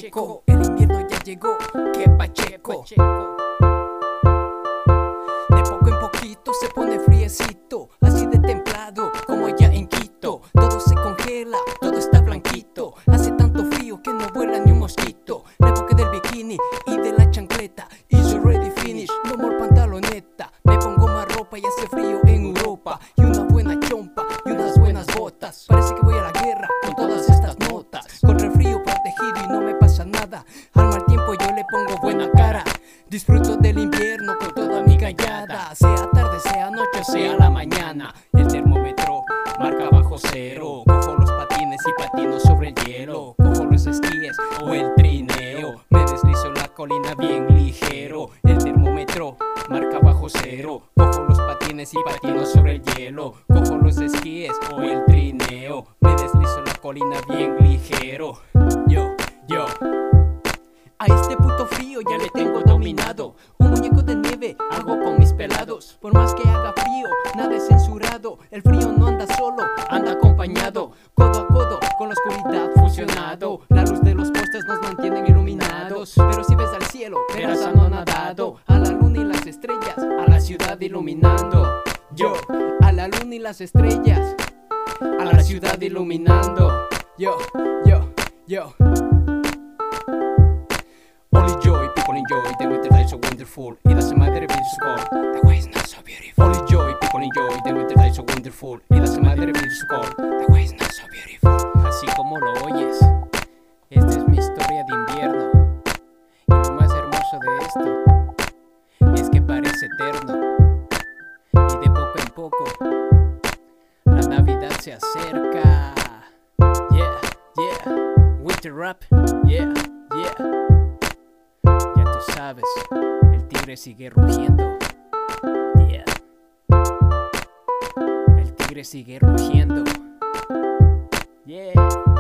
Pacheco, el invierno ya llegó, que Pacheco. De poco en poquito se pone friecito, así de templado como allá en Quito. Todo se congela, todo está blanquito, hace tanto frío que no vuela ni un mosquito. La época del bikini y de la chancleta, y soy ready finish, no more pantaloneta. Me pongo más ropa y hace frío en Europa, y una buena chompa y unas buenas botas. Parece que voy a la guerra con todas estas notas. Con refrío protegido y no me pasa nada, al mal tiempo yo le pongo buena cara. Disfruto del invierno con toda mi gallada, sea tarde, sea noche, sea la mañana. El termómetro marca bajo cero. Cojo los patines y patino sobre el hielo. Cojo los esquíes o el trineo. Me deslizo la colina bien ligero. El termómetro marca bajo cero. Cojo los patines y patino sobre el hielo. Cojo los esquíes o el trineo. Me deslizo la colina bien ligero. Yo a este puto frío ya le tengo dominado. Un muñeco de nieve hago con mis pelados. Por más que haga frío, nada es censurado. El frío no anda solo, anda acompañado. Codo a codo, con la oscuridad fusionado. La luz de los postes nos mantienen iluminados. Pero si ves al cielo, verás anonadado a la luna y las estrellas, a la ciudad iluminando. Yo, a la luna y las estrellas, a la ciudad iluminando. Yo Only joy, people enjoy, the winter days so wonderful. It doesn't matter if it's cold, the way is not so beautiful. Only joy, people enjoy, the winter days so wonderful. It doesn't matter if it's cold, the way is not so beautiful. Así como lo oyes, esta es mi historia de invierno. Y lo más hermoso de esto es que parece eterno. Y de poco en poco, la Navidad se acerca. Yeah, winter rap, yeah. Ya tú sabes, el tigre sigue rugiendo. Yeah. El tigre sigue rugiendo. Yeah.